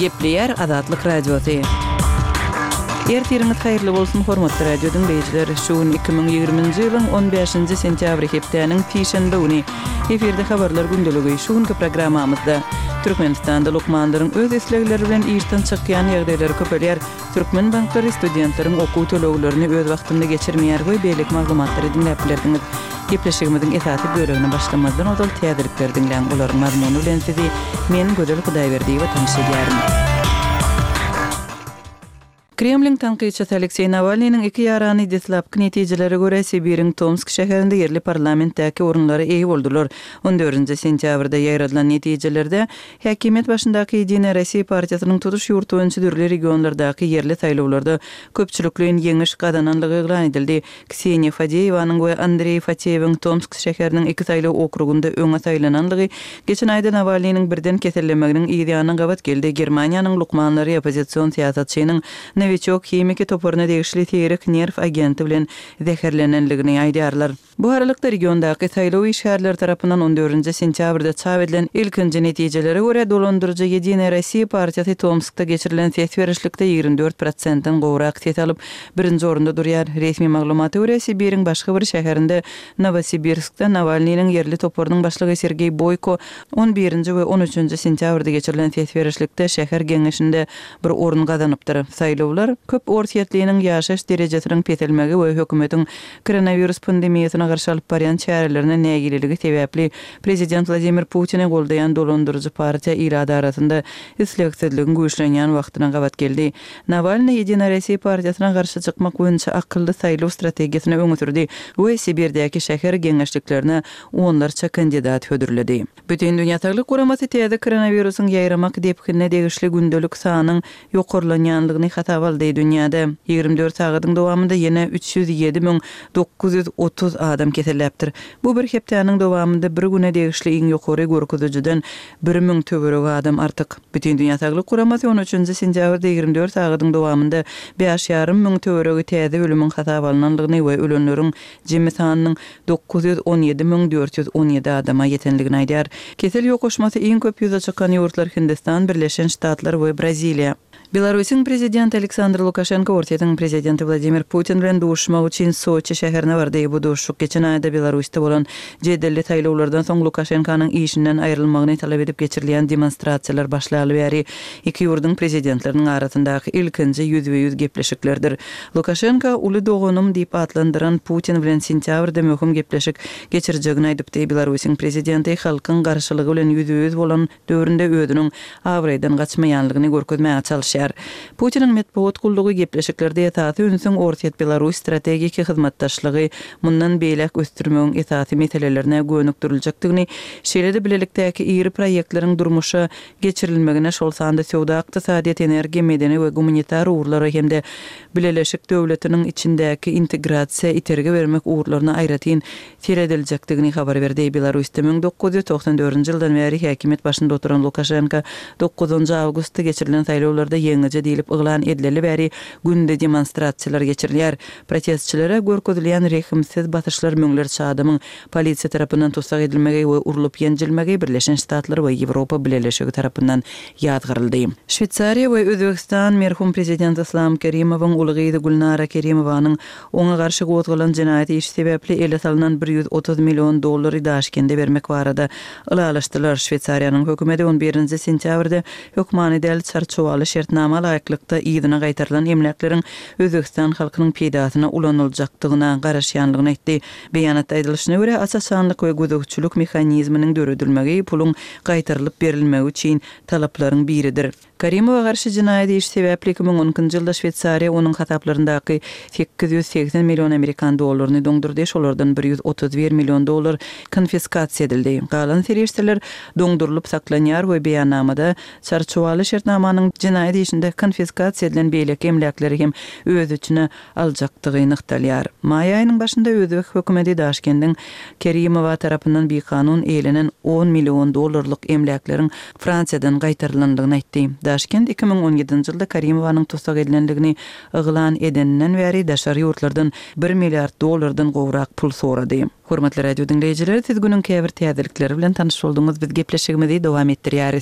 Gepleyer Azatlyk Radiosu. Ertiriniz hayırlı bolsun hormatly radio dinleyijileri. Şuun 2020-nji ýylyň 15-nji sentýabr hepdeniň tişenbe güni eferde habarlar gündöligi şuunky programmamyzda Türkmenistanda lokmanlaryň öz eslegleri bilen işden çykýan ýagdaýlary köpelýär. Türkmen banklary studentlaryň okuw töleglerini öz wagtynda geçirmeýär we beýlik maglumatlary dinläp bilerdiňiz. Gepleşigimiziň esasy bölegine başlamazdan ozal täzelikler dinleýän olaryň mazmuny bilen sizi men Gödel Hudaýberdiýew tanışdyrýarym. Kremlin tanqidçisi Aleksey Navalnyň 2 ýarany deslapky netijelere görä Sibiriň Tomsk şäherinde yerli parlamentdäki orunlary eý boldular. 14-nji sentýabrda ýaýradylan netijelerde häkimet başyndaky Ýedine Rossiýa partiýasynyň tutuş ýurty boýunça dürli regionlardaky yerli saýlawlarda köpçülikliň ýeňiş gadananlygy eglan edildi. Kseniýa Fadeýewanyň we Andrey Fatyewiň Tomsk şäheriniň 2 saýlaw okrugunda öňe saýlananlygy geçen aýda Navalnyň birden kesellemeginiň ýa-da gabat geldi. Germaniýanyň lukmanlary opozisiýon siýasatçynyň Novichok hemiki toporuna degişli teýrik nerv agenti bilen zäherlenenligini aýdýarlar. Bu aralykda regiondaky saýlaw işgärleri tarapyndan 14-nji sentýabrda çap edilen ilkinji netijelere görä dolandyrjy Ýedine Rossiýa partiýasy Tomskda geçirilen ses berişlikde 24%-den gowrak ses alyp birinji orunda durýar. Resmi maglumata görä Sibiriň başga bir şäherinde Novosibirskda Navalnyň yerli toporunyň başlygy Sergey Boyko 11-nji we 13-nji sentýabrda geçirilen ses berişlikde şäher geňeşinde bir orun gazanypdyr. Saýlawlar köp ortiýetliğiniň ýaşaş derejesiniň petelmegi we hökümetiň koronavirus pandemiýasyna garşy alyp barýan çärelerine nägililigi sebäpli prezident Vladimir Putin'i goldayan dolandyrjy partiýa irada arasynda isleksizligiň güýçlenýän wagtyna gabat geldi. Navalny Ýedine Rossiýa partiýasyna garşy çykmak boýunça akylly saýlaw strategiýasyny öňe sürdi we Sibirdäki şäher geňeşliklerine onlarça kandidat hödürledi. Bütün dünýä Saglyk Guramasy täze koronavirusyň ýaýramak depkine degişli gündelik sanyň ýokarlanýanlygyny hatap aldy dünýäde. 24 sagatyň dowamında ýene 307.930 adam keselepdir. Bu bir hepdeniň dowamında bir güne degişli iň ýokary görkezijiden 1000 töwerek adam artyk. Bütün dünýä Saglyk Guramasy 13-nji sentýabrda 24 sagatyň dowamında 5.500 töweregi täze ölümüň hatap alynanlygyny we ölenleriň jemmy sanynyň 917.417 adama ýetenligini aýdýar. Kesel ýokaşmasy iň köp ýüze çykan ýurtlar Hindistan, Birleşen Ştatlar we Braziliýa. Belarusyň prezidenti Aleksandr Lukashenko Ortiýanyň prezidenti Vladimir Putin bilen duşmak üçin Soçi şäherine bardy. Bu duşuk geçen aýda Belarusda bolan jedelli taýlawlardan soň Lukashenkonyň işinden aýrylmagyny talap edip geçirilen demonstrasiýalar başlaly bäri iki ýurduň prezidentleriniň arasyndaky ilkinji ýüzbe-ýüz gepleşiklerdir. Lukashenko uly dogunum diýip atlandyran Putin bilen sentýabrda möhüm gepleşik geçirjegini aýdypdy. Belarusyň prezidenti halkyň garşylygy bilen ýüzbe-ýüz bolan döwründe özüniň awraýdan gaçmaýanlygyny görkezmäge çalışýar. Putiniň medeniýet gullugy gepleşiklerde ýatasy ünsüň ortiýet Belarus strategik hyzmatdaşlygy mundan beýlek ösdürmegiň esasy meselelerine gönükdiriljakdygyny, şeýlede bilelikdäki iri proýektleriň durmuşa geçirilmegine şol sanda sowda, ykdysadyýat, energiýa, medeni we gumanitar uğurlary hemde Birleşik Döwletiniň içindäki integrasiýa iterge bermek uğurlaryna aýratyn serediljakdygyny habar berdi. Belarusda 1994-nji ýyldan bäri häkimet başynda oturan Lukashenko 9-njy awgustda geçirilen saýlawlarda ýeňice diýilip yglan edileli bäri günde demonstrasiýalar geçirilýär. Protestçilere görkezilýän rehimsiz batyşlar müňlerçe adamyň polisiýa tarapyndan tutsak edilmegi we urulyp ýenjilmegi Birleşen Ştatlar we Ýewropa Birleşigi tarapyndan ýadgyryldy. Şweýçariýa we Özbegistan merhum prezident Islom Kerimowyň ulygy Gulnara Kerimowanyň oňa garşy gotgulan jenaýat işi sebäpli ele salynan $130 million Daşkende bermek barada ılalaşdylar. Şweýçariýanyň hökümeti 11-nji sentýabrda hökmany däl çarçowaly şertnama laýyklykda ýygyna gaýtarylan emlekleriň Özbegistan halkynyň peýdasyna ulanyljakdygyna garaşýanlygyny aýtdy. Beýanatda aýdylyşyna görä asasanlyk we gödökçülük mexanizminiň döredilmegi pulun gaýtarylyp berilmegi üçin talaplaryň biridir. Kerimowa garşy jenaýat işi sebäpli 2010-njy ýylda Şweýçariýa onuň hataplaryndaky $880 million Amerikan dollaryny doňdurdy. Şolardan $131 million konfiskasiýa edildi. Galan serişler doňdurulyp saklanýar we beýannamada çarçowaly şertnamanyň jenaýat işinde konfiskasiýa edilen beýleki emlekleri hem öz içine aljakdygy nykdalýar. May aýynyň başynda Özbek hökümeti Daşkendiň Kerimowa tarapyndan bir kanun eýlenen $10 million emlekleriň Fransiýadan gaýtarylandygyny aýtdy. Daşkent 2017-nji ýylda Kerimowanyň tutsak edilenligini yglan edeninden bäri daşary ýurtlardan $1 milliard gowrak pul sorady. Hormatly radio dinleyijiler, siz günüň käbir täzelikleri bilen tanyş bolduňyz. Biz gepleşigimizi dowam etdirýäris.